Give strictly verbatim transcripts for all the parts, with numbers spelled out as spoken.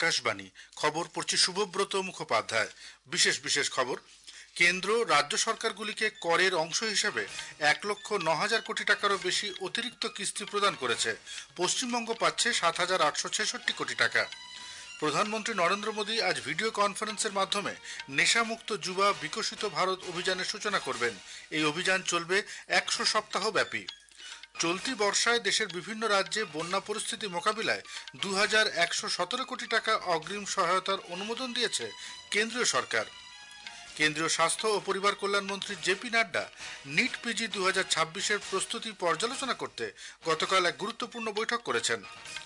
আকাশবাণী খবর পড়ছি শুভব্রত মুখোপাধ্যায়। বিশেষ বিশেষ খবর। কেন্দ্র রাজ্য সরকারগুলিকে করের অংশ হিসেবে এক লক্ষ ন হাজার কোটি টাকারও বেশি অতিরিক্ত কিস্তি প্রদান করেছে। পশ্চিমবঙ্গ পাচ্ছে সাত হাজার আটশো ছেষট্টি কোটি টাকা। প্রধানমন্ত্রী নরেন্দ্র মোদী আজ ভিডিও কনফারেন্সের মাধ্যমে নেশামুক্ত যুবা বিকশিত ভারত অভিযানের সূচনা করবেন। এই অভিযান চলবে একশো সপ্তাহ ব্যাপী। চলতি বর্ষায় দেশের বিভিন্ন রাজ্যে বন্যা পরিস্থিতি মোকাবিলায় দু হাজার একশো সতেরো কোটি টাকা অগ্রিম সহায়তার অনুমোদন দিয়েছে কেন্দ্রীয় সরকার। কেন্দ্রীয় স্বাস্থ্য ও পরিবার কল্যাণ মন্ত্রী জেপি নাড্ডা নিট পিজি দু হাজার ছাব্বিশের প্রস্তুতি পর্যালোচনা করতে গতকাল এক গুরুত্বপূর্ণ বৈঠক করেছেন।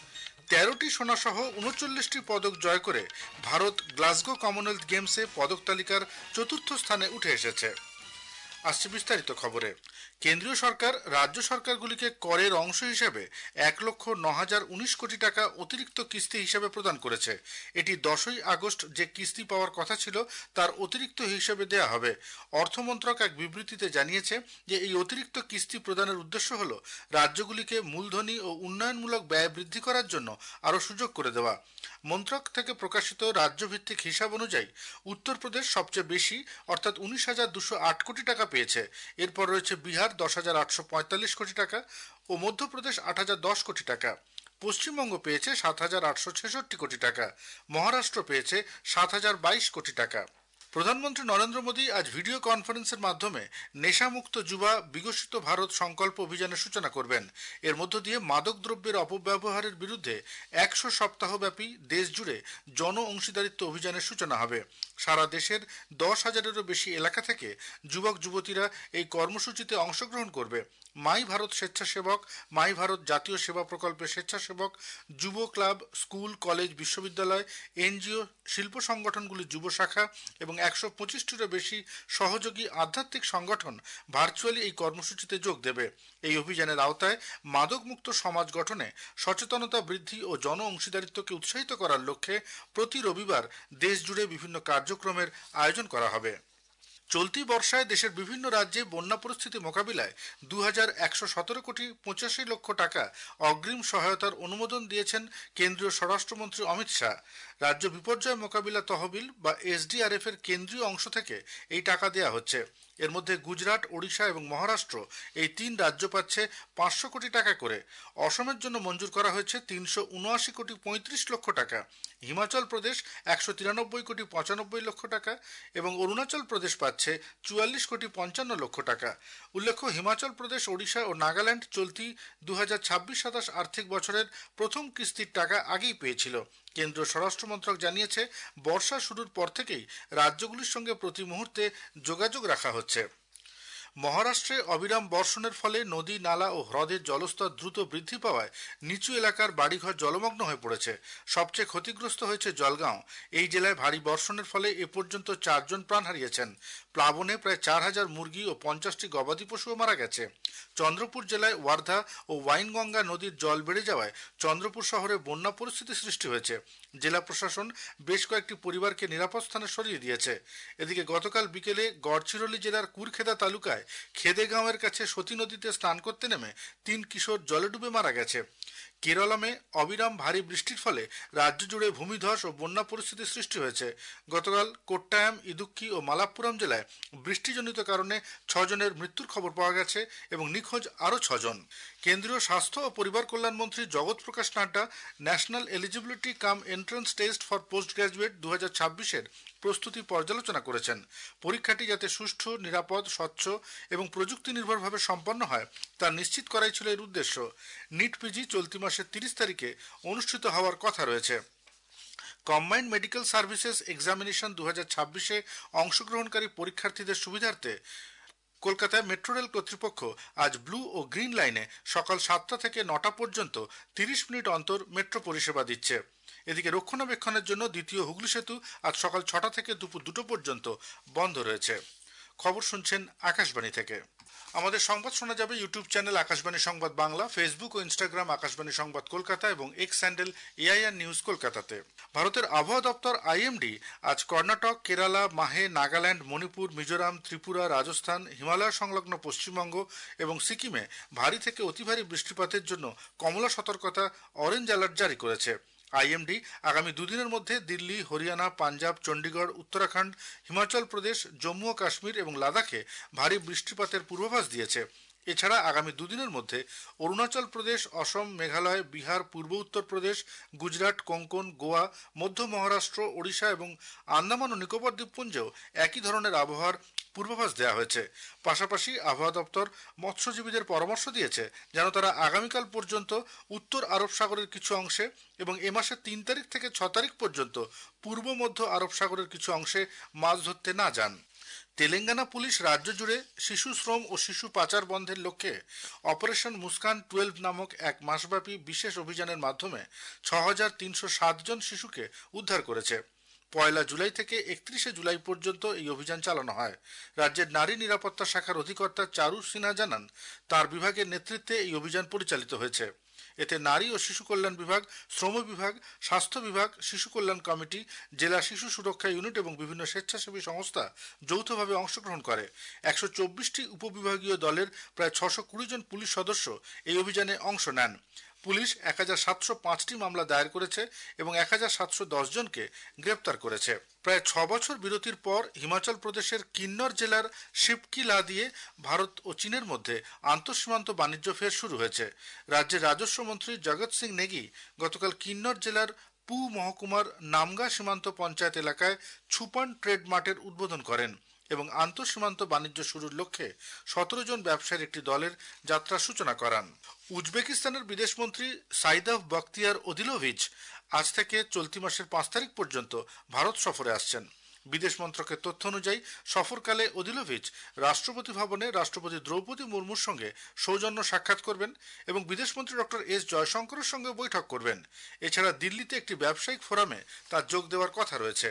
তেরোটি সোনাসহ উনচল্লিশটি পদক জয় করে ভারত গ্লাসগো কমনওয়েলথ গেমসে পদক তালিকার চতুর্থ স্থানে উঠে এসেছে। আসছে বিস্তারিত খবরে। কেন্দ্রীয় সরকার রাজ্য সরকারগুলিকে করের অংশ হিসেবে এক লক্ষ ন হাজার উনিশ কোটি টাকা অতিরিক্ত কিস্তি হিসেবে প্রদান করেছে। এটি দশই আগস্ট যে কিস্তি পাওয়ার কথা ছিল তার অতিরিক্ত হিসেবে দেয়া হবে। অর্থমন্ত্রক এক বিবৃতিতে জানিয়েছে যে এই অতিরিক্ত কিস্তি প্রদানের উদ্দেশ্য হল রাজ্যগুলিকে মূলধনী ও উন্নয়নমূলক ব্যয় বৃদ্ধি করার জন্য আরও সুযোগ করে দেওয়া। মন্ত্রক থেকে প্রকাশিত রাজ্যভিত্তিক হিসাব অনুযায়ী উত্তরপ্রদেশ সবচেয়ে বেশি অর্থাৎ উনিশ হাজার দুশো আট কোটি টাকা পেয়েছে। এরপর রয়েছে বিহার দশ হাজার আটশো পঁয়তাল্লিশ কোটি টাকা ও মধ্যপ্রদেশ আট হাজার দশ কোটি টাকা। পশ্চিমবঙ্গ পেয়েছে সাত হাজার আটশো ছেষট্টি কোটি টাকা। মহারাষ্ট্র পেয়েছে সাত হাজার বাইশ কোটি টাকা। প্রধানমন্ত্রী নরেন্দ্র মোদী আজ ভিডিও কনফারেন্সের মাধ্যমে নেশামুক্ত যুবা বিকশিত ভারত সংকল্প অভিযানের সূচনা করবেন। এর মধ্য দিয়ে মাদক দ্রব্যের অপব্যবহারের বিরুদ্ধে একশো সপ্তাহব্যাপী দেশ জুড়ে জন অংশীদারিত্ব অভিযানের সূচনা হবে। সারা দেশের দশ হাজারেরও বেশি এলাকা থেকে যুবক যুবতীরা এই কর্মসূচিতে অংশগ্রহণ করবে। মাই ভারত স্বেচ্ছাসেবক, মাই ভারত জাতীয় সেবা প্রকল্পের স্বেচ্ছাসেবক, যুব ক্লাব, স্কুল, কলেজ, বিশ্ববিদ্যালয়, এনজিও, শিল্প সংগঠনগুলির যুব শাখা এবং একশো পঁচিশটিরও বেশি সহযোগী আধ্যাত্মিক সংগঠন ভার্চুয়ালি এই কর্মসূচিতে যোগ দেবে। এই অভিযানের আওতায় মাদকমুক্ত সমাজ গঠনে সচেতনতা বৃদ্ধি ও জন অংশীদারিত্বকে উৎসাহিত করার লক্ষ্যে প্রতি রবিবার দেশ জুড়ে বিভিন্ন কার্যক্রমের আয়োজন করা হবে। চলতি বর্ষায় দেশের বিভিন্ন রাজ্যে বন্যা পরিস্থিতি মোকাবিলায় দু হাজার একশো সতেরো কোটি পঁচাশি লক্ষ টাকা অগ্রিম সহায়তার অনুমোদন দিয়েছেন কেন্দ্রীয় স্বরাষ্ট্রমন্ত্রী অমিত শাহ। রাজ্য বিপর্যয় মোকাবিলা তহবিল বা এসডিআরএফ এর কেন্দ্রীয় অংশ থেকে এই টাকা দেয়া হচ্ছে। এর মধ্যে গুজরাট, ওড়িশা এবং মহারাষ্ট্র এই তিন রাজ্য পাচ্ছে পাঁচশো কোটি টাকা করে। অসমের জন্য মঞ্জুর করা হয়েছে তিনশো উনআশি কোটি পঁয়ত্রিশ লক্ষ টাকা। হিমাচল প্রদেশ একশো তিরানব্বই কোটি পঁচানব্বই লক্ষ টাকা এবং অরুণাচল প্রদেশ পাচ্ছে চুয়াল্লিশ কোটি পঞ্চান্ন লক্ষ টাকা। উল্লেখ্য, হিমাচল প্রদেশ, ওড়িশা ও নাগাল্যান্ড চলতি দু হাজার ছাব্বিশ সাতাশ আর্থিক বছরের প্রথম কিস্তির টাকা আগেই পেয়েছিল। কেন্দ্রীয় স্বরাষ্ট্র মন্ত্রক জানিয়েছে বর্ষা শুরুর পর থেকেই রাজ্যগুলির সঙ্গে প্রতি মুহূর্তে যোগাযোগ রাখা হচ্ছে। মহারাষ্ট্রে অবিরাম বর্ষণের ফলে নদী, নালা ও হ্রদের জলস্তর দ্রুত বৃদ্ধি পাওয়ায় নিচু এলাকার বাড়িঘর জলমগ্ন হয়ে পড়েছে। সবচেয়ে ক্ষতিগ্রস্ত হয়েছে জলগাঁও। এই জেলায় ভারী বর্ষণের ফলে এ পর্যন্ত চারজন প্রাণ হারিয়েছেন। প্লাবনে প্রায় চার হাজার মুরগি ও পঞ্চাশটি গবাদি পশুও মারা গেছে। চন্দ্রপুর জেলায় ওয়ার্ধা ও ওয়াইনগঙ্গা নদীর জল বেড়ে যাওয়ায় চন্দ্রপুর শহরে বন্যা পরিস্থিতি সৃষ্টি হয়েছে। জেলা প্রশাসন বেশ কয়েকটি পরিবারকে নিরাপদ স্থানে সরিয়ে দিয়েছে। এদিকে গতকাল বিকেলে গড়চিরোলি জেলার কুরখেদা তালুকায় খেদেগাঁওয়ের কাছে সতী নদীতে স্নান করতে নেমে তিন কিশোর জলে ডুবে মারা গেছে। কেরলমে অবিরাম ভারী বৃষ্টির ফলে রাজ্য জুড়ে ভূমিধস ও বন্যা পরিস্থিতি সৃষ্টি হয়েছে। গতকাল কোট্টায়াম, ইদুক্কি ও মালাপ্পুরম জেলায় বৃষ্টিজনিত কারণে ছজনের মৃত্যুর খবর পাওয়া গেছে এবং নিখোঁজ আরও ছজন। কেন্দ্রীয় স্বাস্থ্য ও পরিবার কল্যাণ মন্ত্রী Jagat Prakash Nadda national eligibility cum entrance test for post graduate দু হাজার ছাব্বিশের প্রস্তুতি পর্যালোচনা করেছেন। পরীক্ষাটি যাতে সুষ্ঠু, নিরাপদ, স্বচ্ছ এবং প্রযুক্তি নির্ভরভাবে সম্পন্ন হয় তা নিশ্চিত করাই ছিল এর উদ্দেশ্য। নিট পিজি চলতি মাসের তিরিশ তারিখে অনুষ্ঠিত হওয়ার কথা রয়েছে। কম্বাইন্ড মেডিকেল সার্ভিসেস এক্সামিনেশন দু হাজার ছাব্বিশে অংশগ্রহণকারী পরীক্ষার্থীদের সুবিধার্থে কলকাতায় মেট্রো রেল কর্তৃপক্ষ আজ ব্লু ও গ্রিন লাইনে সকাল সাতটা থেকে নটা পর্যন্ত তিরিশ মিনিট অন্তর মেট্রো পরিষেবা দিচ্ছে। এদিকে রক্ষণাবেক্ষণের জন্য দ্বিতীয় হুগলি সেতু আজ সকাল ছটা থেকে দুপুর দুটো পর্যন্ত বন্ধ রয়েছে। খবর শুনছেন আকাশবাণী থেকে। আমাদের সংবাদ শোনা যাবে ইউটিউব চ্যানেল আকাশবাণী সংবাদ বাংলা, ফেসবুক ও ইনস্টাগ্রাম আকাশবাণী সংবাদ কলকাতা এবং এক্স হ্যান্ডেল এআইআর নিউজ কলকাতাতে। ভারতের আবহাওয়া দপ্তর আইএমডি আজ কর্ণাটক, কেরালা, মাহে, নাগাল্যান্ড, মণিপুর, মিজোরাম, ত্রিপুরা, রাজস্থান, হিমালয় সংলগ্ন পশ্চিমবঙ্গ এবং সিকিমে ভারী থেকে অতি ভারী বৃষ্টিপাতের জন্য কমলা সতর্কতা অরেঞ্জ অ্যালার্ট জারি করেছে। আইএমডি আগামী দুদিনের মধ্যে দিল্লি, হরিয়ানা, পাঞ্জাব, চণ্ডীগড়, উত্তরাখণ্ড, হিমাচল প্রদেশ, জম্মু ও কাশ্মীর এবং লাদাখে ভারী বৃষ্টিপাতের পূর্বাভাস দিয়েছে। এছাড়া আগামী দুদিনের মধ্যে অরুণাচল প্রদেশ, অসম, মেঘালয়, বিহার, পূর্ব উত্তরপ্রদেশ, গুজরাট, কোঙ্কন, গোয়া, মধ্য মহারাষ্ট্র, ওড়িশা এবং আন্দামান ও নিকোবর দ্বীপপুঞ্জেও একই ধরনের আবহাওয়ার পূর্বাভাস দেওয়া হয়েছে। পাশাপাশি আবহাওয়া দপ্তর মৎস্যজীবীদের পরামর্শ দিয়েছে যেন তারা আগামীকাল পর্যন্ত উত্তর আরব সাগরের কিছু অংশে এবং এ মাসের তিন তারিখ থেকে ছ তারিখ পর্যন্ত পূর্ব মধ্য আরব সাগরের কিছু অংশে মাছ ধরতে না যান। তেলেঙ্গানা পুলিশ রাজ্য জুড়ে শিশু শ্রম ও শিশু পাচার বন্ধের লক্ষ্যে অপারেশন মুস্কান টুয়েলভ নামক এক মাসব্যাপী বিশেষ অভিযানের মাধ্যমে ছ হাজার তিনশো সাত জন শিশুকে উদ্ধার করেছে। পয়লা জুলাই থেকে একত্রিশে জুলাই পর্যন্ত এই অভিযান চালানো হয়। রাজ্যের নারী নিরাপত্তা শাখার অধিকর্তা চারু সিনহা জানান, তার বিভাগের নেতৃত্বে এই অভিযান পরিচালিত হয়েছে। এতে নারী ও শিশু কল্যাণ বিভাগ, শ্রম বিভাগ, স্বাস্থ্য বিভাগ, শিশু কল্যাণ কমিটি, জেলা শিশু সুরক্ষা ইউনিট এবং বিভিন্ন স্বেচ্ছাসেবী সংস্থা যৌথভাবে অংশগ্রহণ করে। একশো চব্বিশটি উপবিভাগীয় দলের প্রায় ছশো কুড়ি জন পুলিশ সদস্য এই অভিযানে অংশ নেন। পুলিশ এক হাজার সাতশো পাঁচটি মামলা দায়ের করেছে এবং এক হাজার সাতশো দশ জনকে গ্রেপ্তার করেছে। প্রায় ছ বছর বিরতির পর হিমাচল প্রদেশের কিন্নর জেলার শিবকিলা দিয়ে ভারত ও চীনের মধ্যে আন্তঃসীমান্ত বাণিজ্য ফের শুরু হয়েছে। রাজ্যের রাজস্ব মন্ত্রী জগৎ সিং নেগি গতকাল কিন্নর জেলার পু মহকুমার নামগা সীমান্ত পঞ্চায়েত এলাকায় ছুপান ট্রেড মার্টের উদ্বোধন করেন এবং আন্তঃসীমান্ত বাণিজ্য শুরুর লক্ষ্যে সতেরো জন ব্যবসায়ীর একটি দলের যাত্রার সূচনা করান। উজবেকিস্তানের বিদেশমন্ত্রী সাইদাভ বখতিয়ার ওদিলোভিচ আজ থেকে চলতি মাসের পাঁচ তারিখ পর্যন্ত ভারত সফরে আসছেন। বিদেশ মন্ত্রকের তথ্য অনুযায়ী সফরকালে ওদিলোভিচ রাষ্ট্রপতি ভবনে রাষ্ট্রপতি দ্রৌপদী মুর্মুর সঙ্গে সৌজন্য সাক্ষাৎ করবেন এবং বিদেশমন্ত্রী ডক্টর এস জয়শঙ্করের সঙ্গে বৈঠক করবেন। এছাড়া দিল্লিতে একটি ব্যবসায়িক ফোরামে তার যোগ দেওয়ার কথা রয়েছে।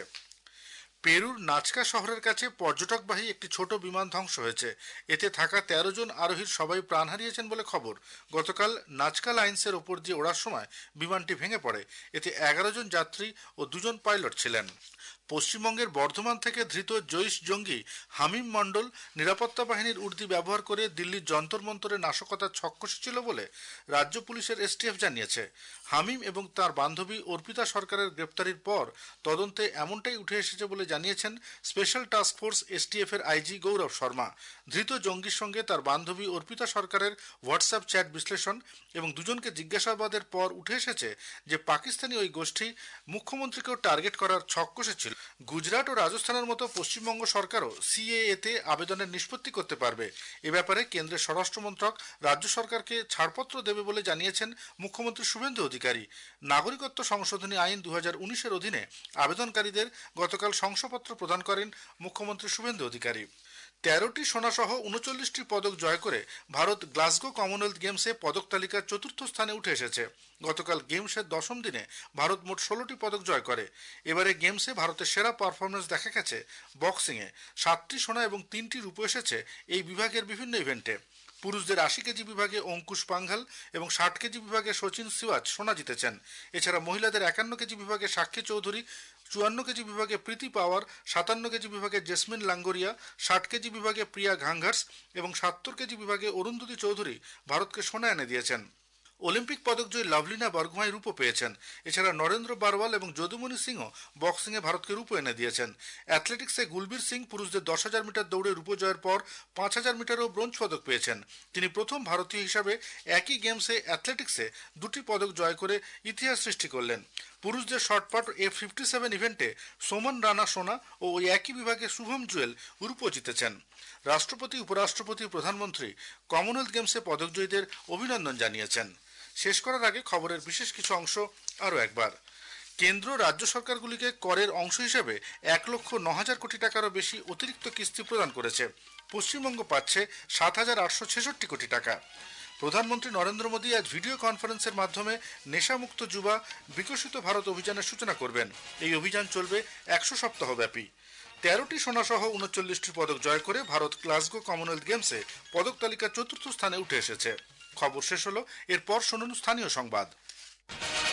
পেরুর নাচকা শহরের কাছে পর্যটকবাহী একটি ছোট বিমান ধ্বংস হয়েছে। এতে থাকা তেরো জন আরোহীর সবাই প্রাণ হারিয়েছেন বলে খবর। গতকাল নাচকা লাইন্সের ওপর দিয়ে ওড়ার সময় বিমানটি ভেঙে পড়ে। এতে এগারো জন যাত্রী ও দুজন পাইলট ছিলেন। পশ্চিমবঙ্গের বর্ধমান থেকে ধৃত জৈশ জঙ্গি হামিম মণ্ডল নিরাপত্তা বাহিনীর উর্দি ব্যবহার করে দিল্লির যন্তর মন্তরে নাশকতার ছক কষেছিল বলে রাজ্য পুলিশের এসটিএফ জানিয়েছে। হামিম এবং তার বান্ধবী অর্পিতা সরকারের গ্রেপ্তারির পর তদন্তে এমনটাই উঠে এসেছে বলে জানিয়েছেন স্পেশাল টাস্ক ফোর্স এসটিএফ এর আইজি গৌরব শর্মা। ধৃত জঙ্গির সঙ্গে তার বান্ধবী অর্পিতা সরকারের হোয়াটসঅ্যাপ চ্যাট বিশ্লেষণ এবং দুজনকে জিজ্ঞাসাবাদের পর উঠে এসেছে যে পাকিস্তানি ওই গোষ্ঠী মুখ্যমন্ত্রীকেও টার্গেট করার ছক কষেছিল। গুজরাট ও রাজস্থানের মতো পশ্চিমবঙ্গ সরকারও সিএএতে আবেদনের নিষ্পত্তি করতে পারবে। এ ব্যাপারে কেন্দ্রের স্বরাষ্ট্র মন্ত্রক রাজ্য সরকারকে ছাড়পত্র দেবে বলে জানিয়েছেন মুখ্যমন্ত্রী শুভেন্দু অধিকারী। নাগরিকত্ব সংশোধনী আইন দু হাজার উনিশের অধীনে আবেদনকারীদের গতকাল শংসাপত্র প্রদান করেন মুখ্যমন্ত্রী শুভেন্দু অধিকারী। তেরোটি সোনাসহ উনচল্লিশটি পদক জয় করে ভারত গ্লাসগো কমনওয়েলথ গেমসে পদক তালিকার চতুর্থ স্থানে উঠে এসেছে। গতকাল গেমসের দশম দিনে ভারত মোট ষোলোটি পদক জয় করে। এবারে গেমসে ভারতের সেরা পারফরমেন্স দেখা গেছে বক্সিংয়ে। সাতটি সোনা এবং তিনটি রূপো এসেছে এই বিভাগের বিভিন্ন ইভেন্টে। পুরুষদের আশি কেজি বিভাগে অঙ্কুশ পাঙ্ঘাল এবং ষাট কেজি বিভাগে সচিন সিওয়াজ সোনা জিতেছেন। এছাড়া মহিলাদের একান্ন কেজি বিভাগে সাক্ষী চৌধুরী, চুয়ান্ন কেজি বিভাগে প্রীতি পাওয়ার, সাতান্ন কেজি বিভাগে জেসমিন লাঙ্গরিয়া, ষাট কেজি বিভাগে প্রিয়া ঘাঙ্ঘার্স এবং সত্তর কেজি বিভাগে অরুন্ধতী চৌধুরী ভারতকে সোনা এনে দিয়েছেন। অলিম্পিক পদকজয়ী লাভলিনা বরগোহাঁই রূপো পেয়েছেন। এছাড়া নরেন্দ্র বারওয়াল এবং যদুমণি সিংও বক্সিংয়ে ভারতকে রূপো এনে দিয়েছেন। অ্যাথলেটিক্সে গুলবীর সিং পুরুষদের দশ হাজার মিটার দৌড়ে রূপো জয়ের পর পাঁচ হাজার মিটারেও ব্রোঞ্জ পদক পেয়েছেন। তিনি প্রথম ভারতীয় হিসাবে একই গেমসে অ্যাথলেটিক্সে দুটি পদক জয় করে ইতিহাস সৃষ্টি করলেন। পুরুষদের শর্টপাট এফ ফিফটি সেভেন ইভেন্টে সোমন রানা সোনা ও ওই একই বিভাগে শুভম জুয়েল রূপো জিতেছেন। রাষ্ট্রপতি, উপরাষ্ট্রপতি, প্রধানমন্ত্রী কমনওয়েলথ গেমসে পদকজয়ীদের অভিনন্দন জানিয়েছেন। শেষ করার আগে খবরের বিশেষ কিছু অংশ আরও একবার। কেন্দ্র রাজ্য সরকারগুলিকে করের অংশ হিসেবে এক লক্ষ ন হাজার কোটি টাকারও বেশি অতিরিক্ত কিস্তি প্রদান করেছে। পশ্চিমবঙ্গ পাচ্ছে সাত হাজার আটশো ছেষট্টি কোটি টাকা। প্রধানমন্ত্রী নরেন্দ্র মোদী আজ ভিডিও কনফারেন্সের মাধ্যমে নেশামুক্ত যুবা বিকশিত ভারত অভিযানের সূচনা করবেন। এই অভিযান চলবে একশো সপ্তাহ ব্যাপী। তেরোটি সোনাসহ উনচল্লিশটি পদক জয় করে ভারত গ্লাসগো কমনওয়েলথ গেমসে পদক তালিকার চতুর্থ স্থানে উঠে এসেছে। খবর শেষ হলো। এরপর শুনুন স্থানীয় সংবাদ।